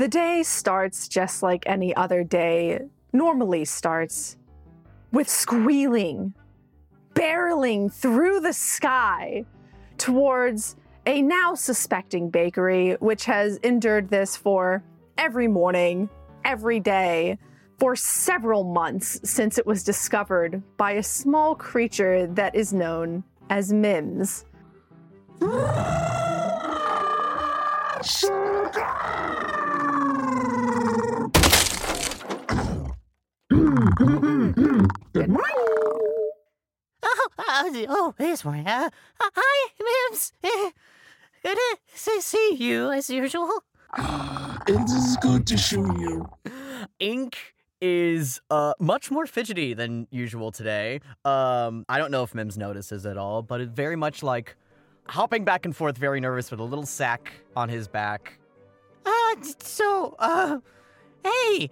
The day starts just like any other day normally starts, with squealing, barreling through the sky towards a now suspecting bakery, which has endured this for every morning, every day, for several months since it was discovered by a small creature that is known as Mims. Good morning. This morning. Hi, Mims. Good to see you as usual. It is good to see you. Ink is much more fidgety than usual today. I don't know if Mims notices at all, but it's very much like hopping back and forth, very nervous with a little sack on his back. Hey,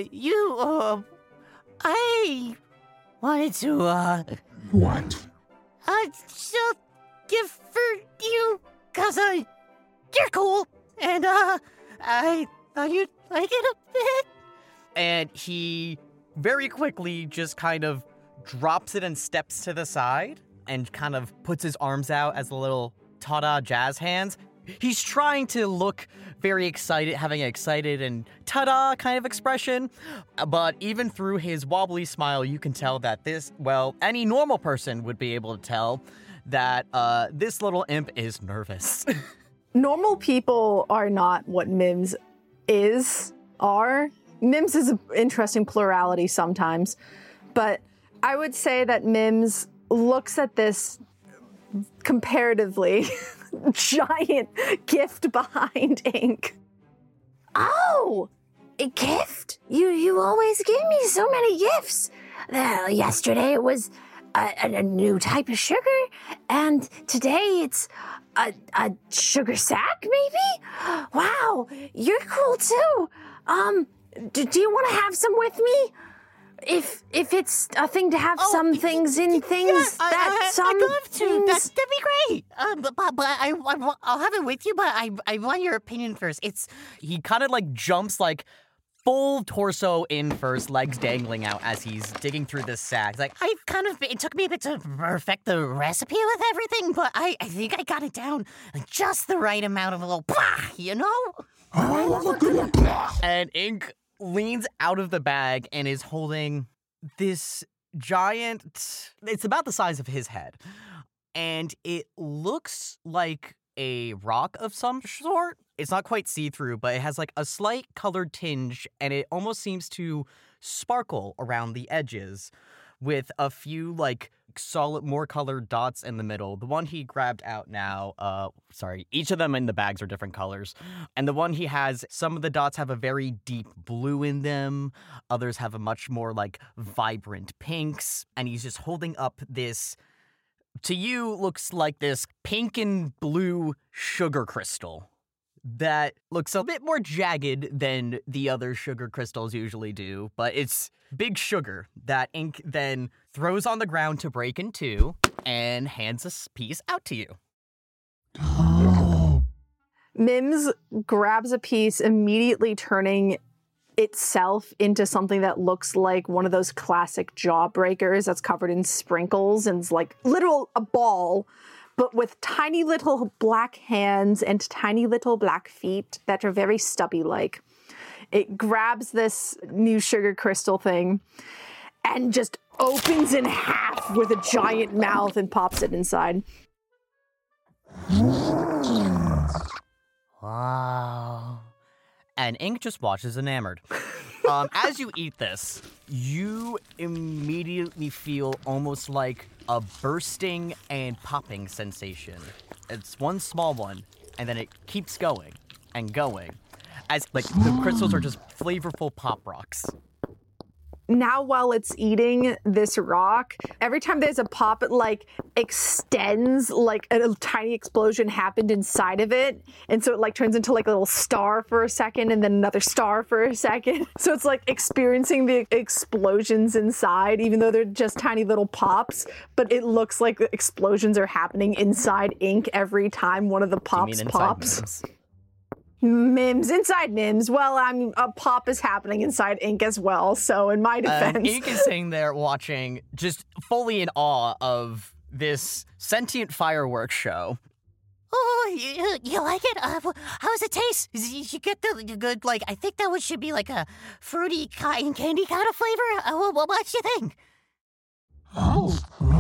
I wanted to, What? just give for you, 'cause, you're cool, and, I thought you'd like it a bit. And he very quickly just kind of drops it and steps to the side and kind of puts his arms out as a little ta-da jazz hands. He's trying to look very excited, having an excited and ta-da kind of expression, but even through his wobbly smile, you can tell that any normal person would be able to tell that this little imp is nervous. Normal people are not what Mims are. Mims is an interesting plurality sometimes, but I would say that Mims looks at this comparatively giant gift behind Ink. Oh, a gift? You always give me so many gifts. Yesterday it was a new type of sugar, and today it's a sugar sack, maybe? Wow, you're cool too. Do you want to have some with me? If it's a thing to have some things in things I'd love to. That'd be great. I'll have it with you, but I want your opinion first. He kind of like jumps like full torso in first, legs dangling out as he's digging through this sack. It's like, it took me a bit to perfect the recipe with everything, but I think I got it down like just the right amount of a little blah, you know? I love a good blah. and Ink leans out of the bag and is holding this giant, it's about the size of his head, and it looks like a rock of some sort. It's not quite see-through, but it has like a slight colored tinge, and it almost seems to sparkle around the edges with a few like solid, more colored dots in the middle. The one he grabbed out now, each of them in the bags are different colors. And the one he has, some of the dots have a very deep blue in them. Others have a much more like vibrant pinks. And he's just holding up this, to you, looks like this pink and blue sugar crystal that looks a bit more jagged than the other sugar crystals usually do, but it's big sugar that Ink then throws on the ground to break in two and hands a piece out to you. Mims grabs a piece, immediately turning itself into something that looks like one of those classic jawbreakers that's covered in sprinkles and is like a ball, but with tiny little black hands and tiny little black feet that are very stubby-like. It grabs this new sugar crystal thing and just opens in half with a giant mouth and pops it inside. Wow. And Ink just watches enamored. As you eat this, you immediately feel almost like a bursting and popping sensation. It's one small one, and then it keeps going and going, as like the crystals are just flavorful pop rocks. Now while it's eating this rock, every time there's a pop, it like extends, like a tiny explosion happened inside of it. And so it like turns into like a little star for a second and then another star for a second. So it's like experiencing the explosions inside, even though they're just tiny little pops. But it looks like the explosions are happening inside Ink every time one of the pops pops. Mims, inside Mims. Well, a pop is happening inside Ink as well, so in my defense. Ink is sitting there watching, just fully in awe of this sentient fireworks show. Oh, you like it? How does it taste? You get the good, like, I think that should be like a fruity cotton candy kind of flavor. What do you think? Oh,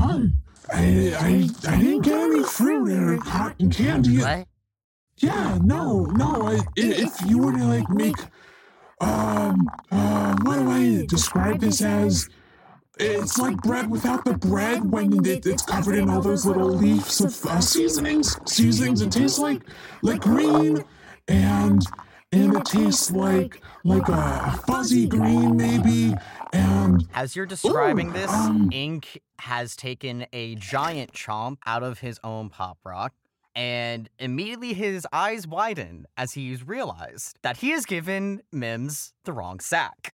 I didn't get any fruit or cotton candy. What? Yeah, no. If you were to like make, what do I describe this as? It's like bread without the bread when it's covered in all those little leaves of seasonings. It tastes like green, and it tastes like a fuzzy green maybe. And as you're describing this, Ink has taken a giant chomp out of his own Pop Rock. And immediately his eyes widen as he's realized that he has given Mims the wrong sack.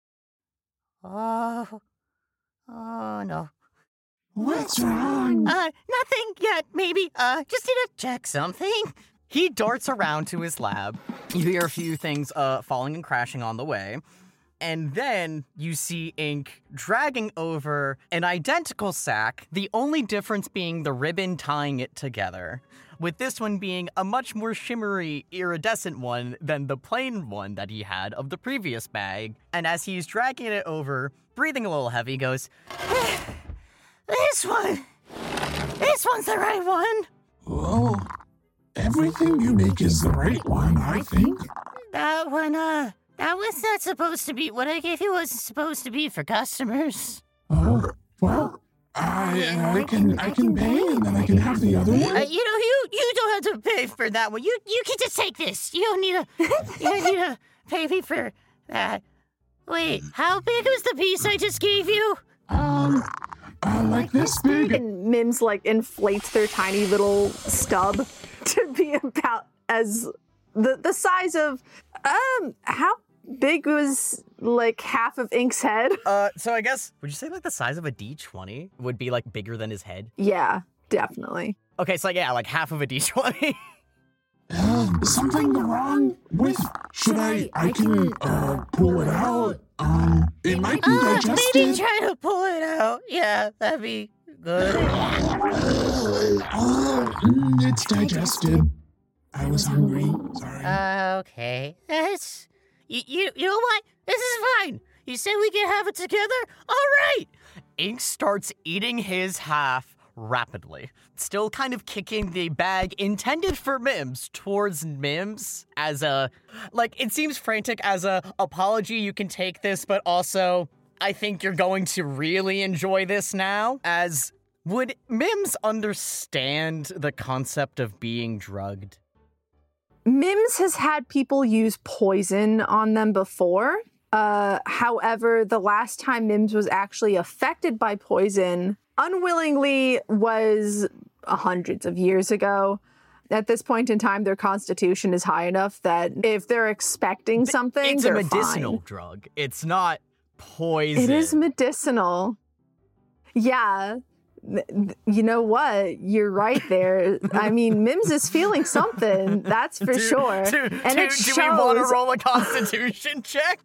Oh no. What's wrong? Nothing yet, maybe. Just need to check something. He darts around to his lab. You hear a few things falling and crashing on the way. And then you see Ink dragging over an identical sack, the only difference being the ribbon tying it together, with this one being a much more shimmery, iridescent one than the plain one that he had of the previous bag. And as he's dragging it over, breathing a little heavy, he goes, This one's the right one. Well, everything you make is the right one, I think. That was not supposed to be, what I gave you wasn't supposed to be for customers. Oh, well, I can pay and then I can have the other one. You don't have to pay for that one. You can just take this. You don't need to pay me for that. Wait, how big was the piece I just gave you? Like this big. And Mims like inflates their tiny little stub to be about as the size of how big was like half of Ink's head? So I guess, would you say like the size of a D20 would be like bigger than his head? Yeah, definitely. Okay, so yeah, like half of a D20. Is something wrong with? Should I can pull it out. It might be digested. Maybe try to pull it out. Yeah, that'd be good. It's digested. I was hungry. Sorry. Okay. That's... You know what? This is fine. You said we can have it together? All right! Ink starts eating his half rapidly, still kind of kicking the bag intended for Mims towards Mims as a, like, it seems frantic as a apology, you can take this, but also, I think you're going to really enjoy this now, as would Mims understand the concept of being drugged? Mims has had people use poison on them before. However, the last time Mims was actually affected by poison unwillingly was hundreds of years ago. At this point in time, their constitution is high enough that if they're expecting something, it's they're a medicinal fine. drug. It's not poison. It is medicinal. Yeah. You know what? You're right there. I mean, Mims is feeling something, that's for sure. Do we want to roll a constitution check?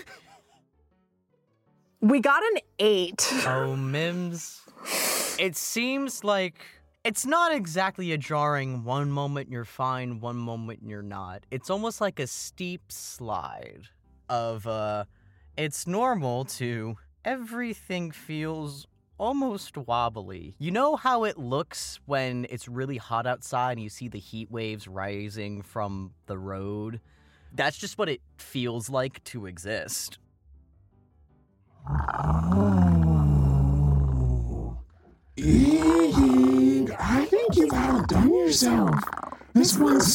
We got an 8. Oh, Mims. It seems like it's not exactly a jarring one moment you're fine, one moment you're not. It's almost like a steep slide of, it's normal to everything feels almost wobbly. You know how it looks when it's really hot outside and you see the heat waves rising from the road? That's just what it feels like to exist. Oh. I think you've outdone yourself. This one's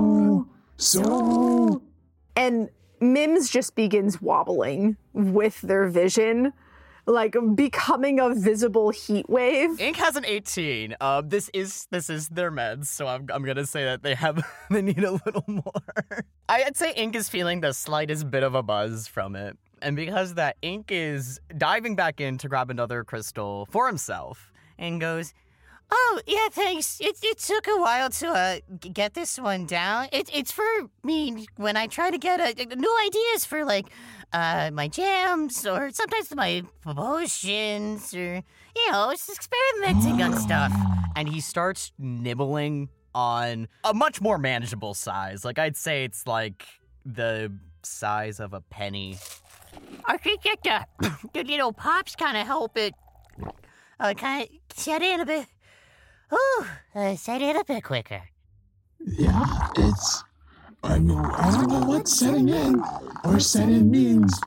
so... And Mims just begins wobbling with their vision, like becoming a visible heat wave. Ink has an 18. This is their meds, so I'm gonna say that they need a little more. I'd say Ink is feeling the slightest bit of a buzz from it. And because that, Ink is diving back in to grab another crystal for himself and goes, Oh, yeah, thanks. It took a while to get this one down. It's for me when I try to get new ideas for, like, my jams or sometimes my potions or, just experimenting on stuff. And he starts nibbling on a much more manageable size. Like, I'd say it's like the size of a penny. I think that the little pops kind of help it kind of set in a bit. Set in a bit quicker. Yeah, I don't know what setting in or set in means.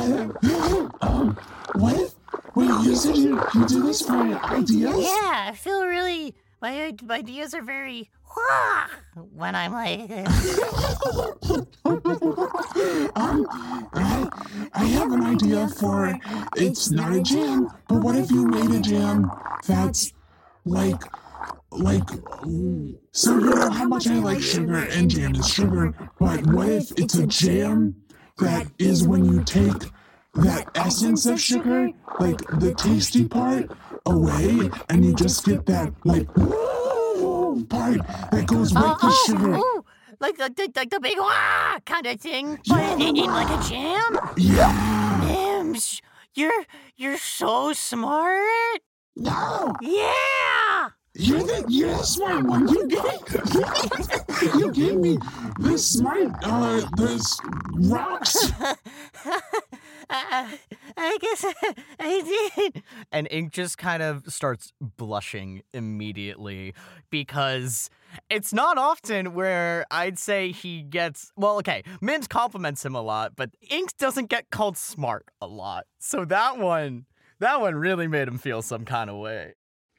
What? Wait, you said you do this for ideas? Yeah, I feel really, my ideas are very, when I'm like... I have an idea for, it's not a jam, but what if you made a jam that's so you know how much I like sugar and jam is sugar, but what if it's a jam that is when you take that essence of sugar, like the tasty part, away, and you just get that, like, part that goes with the sugar. Like the big kind of thing, but in like a jam? Yeah. Mims, you're so smart. No. Yeah. You're the smart one. You gave me the smart, the rocks. I guess I did. And Ink just kind of starts blushing immediately because it's not often where I'd say he gets... Well, okay, Mims compliments him a lot, but Ink doesn't get called smart a lot. So that one really made him feel some kind of way.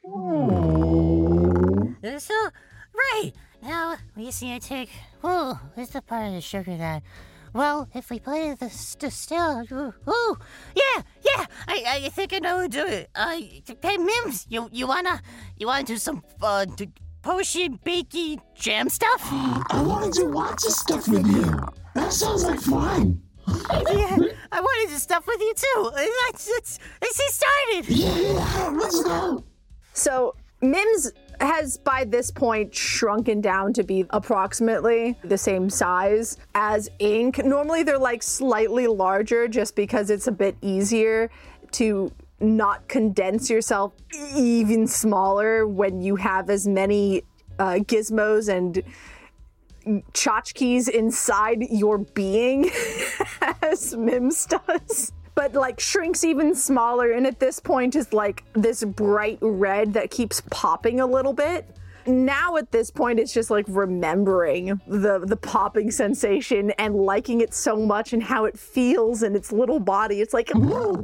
So, right, now we see I take, where's the part of the sugar that, well, if we put it still, yeah, I think I know how to do it. Hey, Mims, you wanna do some, potion, bakey, jam stuff? I wanna do lots of stuff with you. That sounds like fun. Yeah, I wanted to do stuff with you too. Let's get started. Yeah, let's go. So Mims has by this point shrunken down to be approximately the same size as Ink. Normally they're like slightly larger just because it's a bit easier to not condense yourself even smaller when you have as many gizmos and tchotchkes inside your being as Mims does. But like shrinks even smaller, and at this point is like this bright red that keeps popping a little bit. Now at this point it's just like remembering the popping sensation and liking it so much and how it feels in its little body. It's like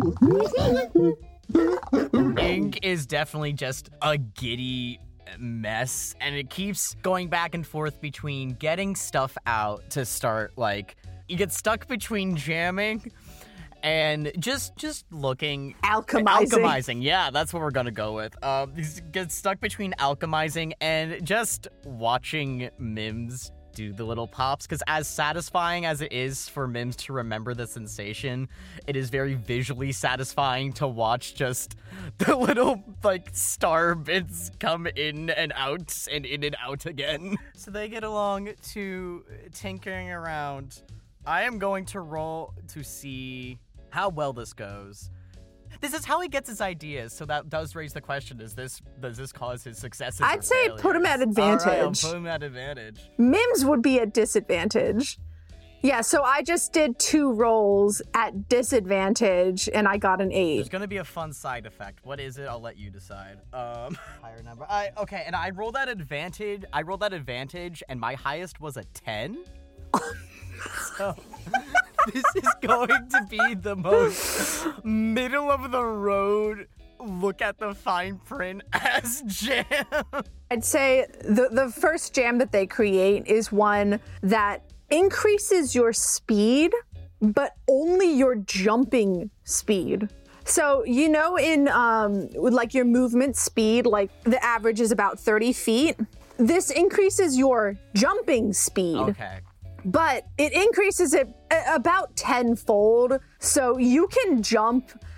Ink is definitely just a giddy mess, and it keeps going back and forth between getting stuff out to start, like, you get stuck between jamming and just looking... Alchemizing, yeah, that's what we're gonna go with. He gets stuck between alchemizing and just watching Mims do the little pops, because as satisfying as it is for Mims to remember the sensation, it is very visually satisfying to watch just the little, like, star bits come in and out and in and out again. So they get along to tinkering around. I am going to roll to see how well this goes. This is how he gets his ideas, so that does raise the question, does this cause his successes? I'd say put him at advantage. All right, I'll put him at advantage. Mims would be at disadvantage. Yeah, so I just did 2 rolls at disadvantage, and I got an 8. There's gonna be a fun side effect. What is it? I'll let you decide. Higher number. Okay, and I rolled that advantage, and my highest was a 10. So... this is going to be the most middle of the road, look at the fine print as jam. I'd say the first jam that they create is one that increases your speed, but only your jumping speed. So, you know, in like your movement speed, like the average is about 30 feet. This increases your jumping speed. Okay. But it increases it about 10-fold, so you can jump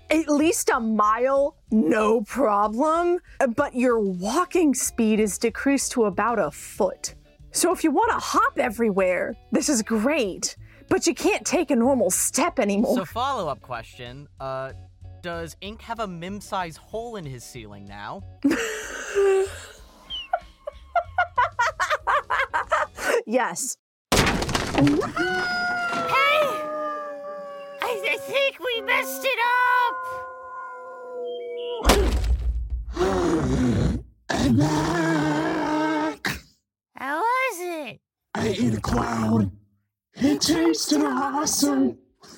at least a mile, no problem. But your walking speed is decreased to about a foot. So if you want to hop everywhere, this is great. But you can't take a normal step anymore. So follow-up question, does Ink have a Mim-size hole in his ceiling now? Yes. Hey! I think we messed it up! I'm back. How was it? I ate a cloud. It tasted awesome.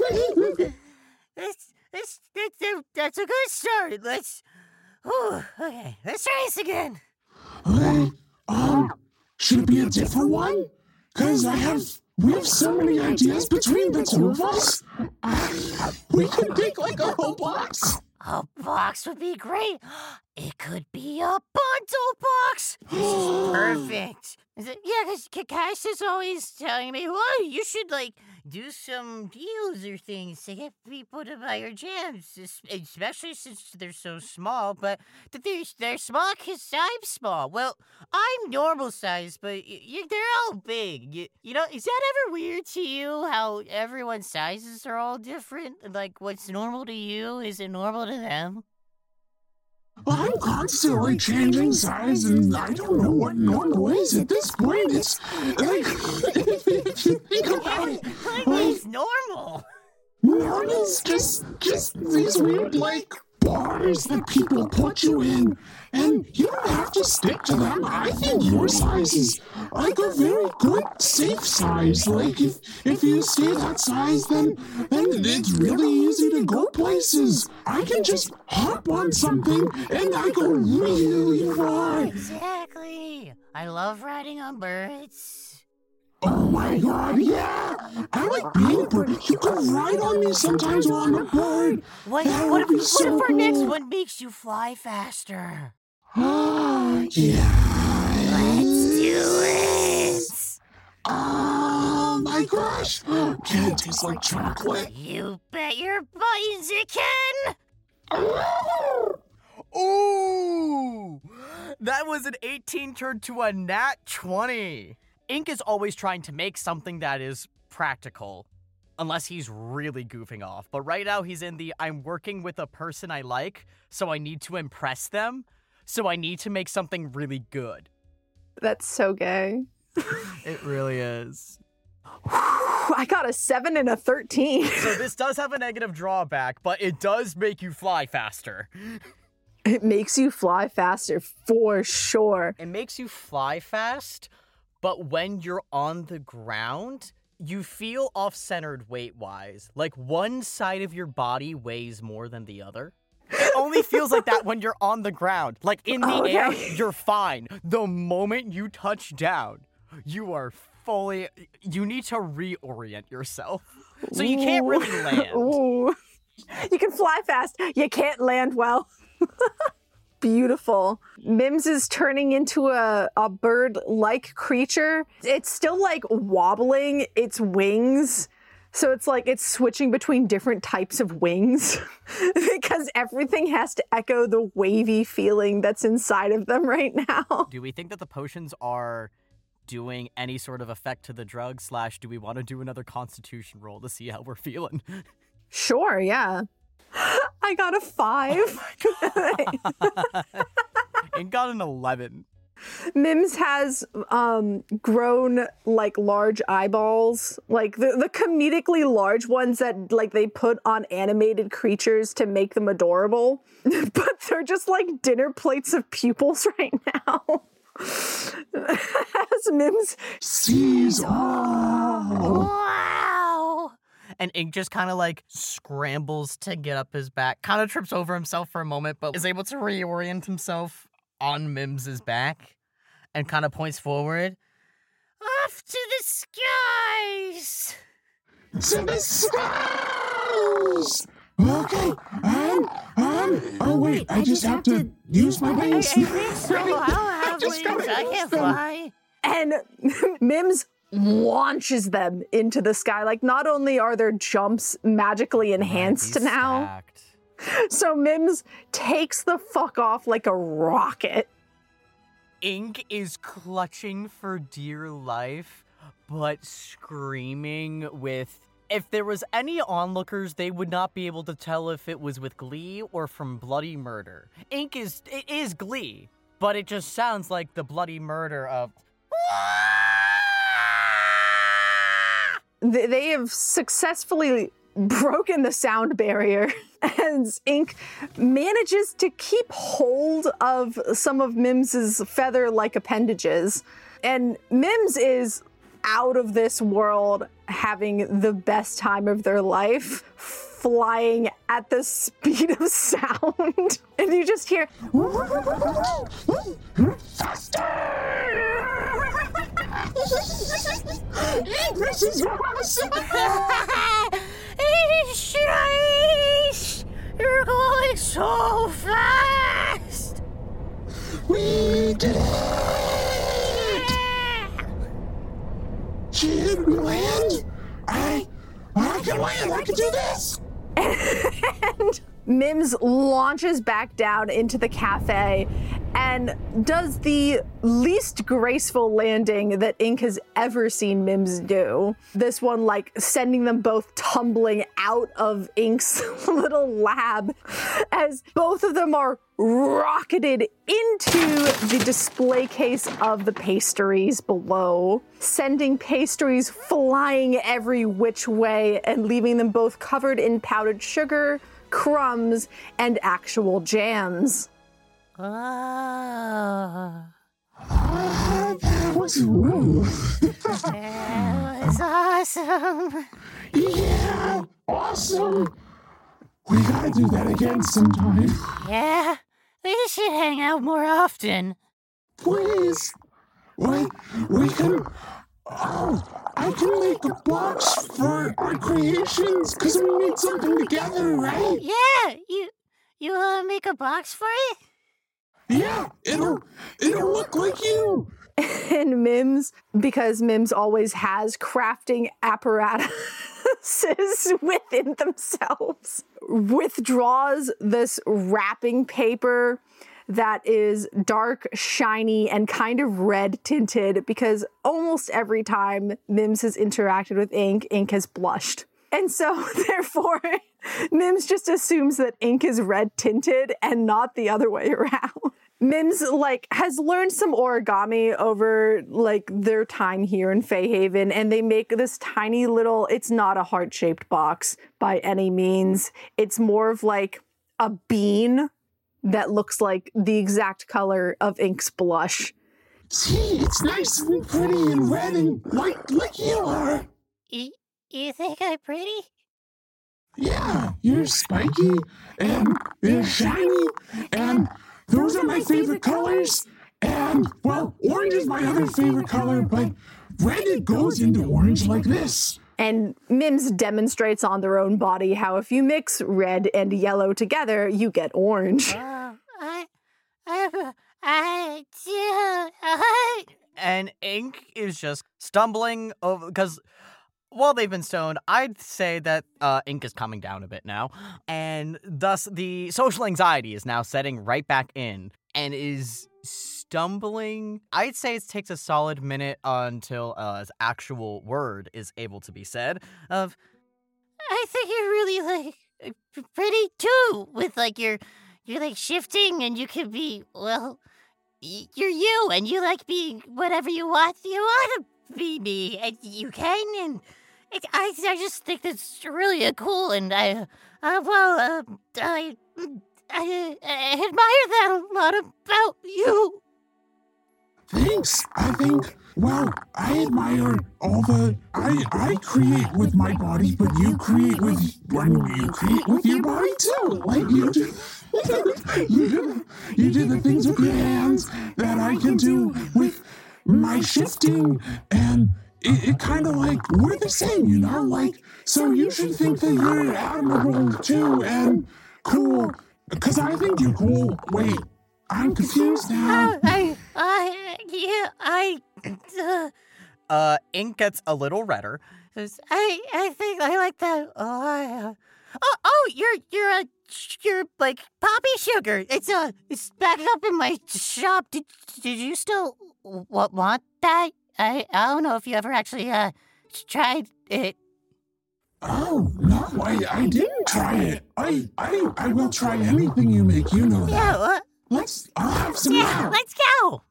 That's a good start. Okay, let's try this again. Okay, should it be a different one? Cause we have so many ideas between the two of us. We could make like a whole box. A box would be great. It could be a bundle box. This is perfect. Yeah, because Cash is always telling me, well, you should, do some deals or things to get people to buy your jams, especially since they're so small, but they're small because I'm small. Well, I'm normal size, but they're all big. You know, is that ever weird to you, how everyone's sizes are all different? Like, what's normal to you isn't normal to them? I'm constantly changing size, and I don't know what normal is at this point. It's like, if you think about it, It's normal. normal is just these weird, bars that people put you in, and you don't have to stick to them. I think your size is, a very good, safe size. If you stay that size, then it's really easy to go places. I can just hop on something, and I go really far. Exactly. I love riding on birds. Oh my god, yeah! I like being a bird. You can ride on me sometimes while I'm a bird. What That if would be so our next cool. one makes you fly faster? Yeah. Let's do it! Oh my gosh! Can it taste like chocolate? You bet your buttons it can! Ooh! That was an 18 turned to a nat 20. Ink is always trying to make something that is practical, unless he's really goofing off. But right now he's in the I'm working with a person I like, so I need to impress them, so I need to make something really good. That's so gay. It really is. I got a 7 and a 13. So this does have a negative drawback, but it does make you fly faster. It makes you fly faster, for sure. It makes you fly fast, but when you're on the ground, you feel off-centered weight-wise. Like one side of your body weighs more than the other. It only feels like that when you're on the ground. Like in the air, you're fine. The moment you touch down, you are fully... You need to reorient yourself. So you can't really land. Ooh. You can fly fast. You can't land well. Beautiful. Mims is turning into a bird-like creature. It's still wobbling its wings. So it's switching between different types of wings because everything has to echo the wavy feeling that's inside of them right now. Do we think that the potions are doing any sort of effect to the drug / do we want to do another constitution roll to see how we're feeling? Sure, yeah. I got a 5. And got an 11. Mims has grown large eyeballs, the comedically large ones that they put on animated creatures to make them adorable, but they're just dinner plates of pupils right now. As Mims Sees all. Wow! And Ink just kind of scrambles to get up his back, kind of trips over himself for a moment, but is able to reorient himself on Mims's back and kind of points forward. Off to the skies! To the skies! Okay, oh wait, I just have to use my wings. I think so. I don't have just wings. gotta I use can't them. fly. and Mims launches them into the sky. Not only are their jumps magically enhanced He's now, stacked. So Mims takes the fuck off like a rocket. Ink is clutching for dear life, but screaming with... If there was any onlookers, they would not be able to tell if it was with glee or from bloody murder. It is glee, but it just sounds like the bloody murder of... They have successfully broken the sound barrier as Ink manages to keep hold of some of Mims's feather-like appendages. And Mims is out of this world having the best time of their life, flying at the speed of sound. And you just hear... This is awesome! Sheesh! You're going so fast! We did it! Can we land? I can land. I can do this. And Mims launches back down into the cafe and does the least graceful landing that Ink has ever seen Mims do. This one, like, sending them both tumbling out of Ink's little lab as both of them are rocketed into the display case of the pastries below, sending pastries flying every which way and leaving them both covered in powdered sugar, crumbs, and actual jams. Oh. That was woo. That was awesome. Yeah, awesome. We gotta do that again sometime. Yeah, we should hang out more often. Please. We can... Oh, I can make a box for our creations, because we made something together, right? Yeah, you wanna make a box for it? Yeah, it'll look like you. And Mims, because Mims always has crafting apparatuses within themselves, withdraws this wrapping paper that is dark, shiny, and kind of red tinted, because almost every time Mims has interacted with Ink, Ink has blushed. And so, therefore, Mims just assumes that Ink is red tinted and not the other way around. Mims, like, has learned some origami over, like, their time here in Feyhaven, and they make this tiny little, it's not a heart-shaped box by any means. It's more of, like, a bean that looks like the exact color of Ink's blush. See, it's nice and pretty and red and white like you are. You think I'm pretty? Yeah, you're spiky and you're shiny and those are my favorite colors. And, well, orange is my other favorite color, but red, it goes into orange like this. And Mims demonstrates on their own body how if you mix red and yellow together, you get orange. And Ink is just stumbling over, because while they've been stoned, I'd say that Ink is coming down a bit now, and thus the social anxiety is now setting right back in, and is stumbling. I'd say it takes a solid minute until his actual word is able to be said, of, I think you're really, like, pretty too, with, like, you're like, shifting, and you can be, well, you're you, and you like being whatever you want to be me, and you can, and I just think that's really cool, and I admire that a lot about you. Thanks. I think, well, I admire all the... I create with my body, but you create with your body too. Like you do. You do the things with your hands that I can do with my shifting, and it kind of like, we're the same, you know? Like, so you should think that you're admirable too, and cool, because I think you're cool. Wait, I'm confused now. Ink gets a little redder. I think I like that. You're like poppy sugar. It's back up in my shop. Did you still want that? I don't know if you ever actually tried it. Oh, no, I didn't try it. I will try anything you make, you know that. Yeah, I'll have some yeah, now. let's go.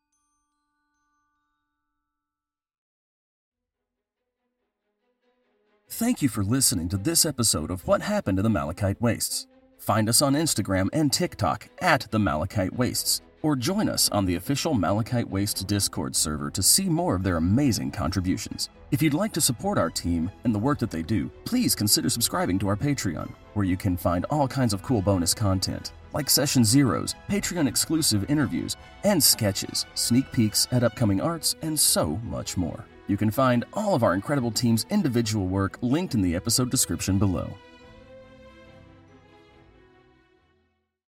Thank you for listening to this episode of What Happened to the Malachite Wastes. Find us on Instagram and TikTok at the Malachite Wastes, or join us on the official Malachite Wastes Discord server to see more of their amazing contributions. If you'd like to support our team and the work that they do, please consider subscribing to our Patreon, where you can find all kinds of cool bonus content, like Session Zeros, Patreon-exclusive interviews, and sketches, sneak peeks at upcoming arts, and so much more. You can find all of our incredible team's individual work linked in the episode description below.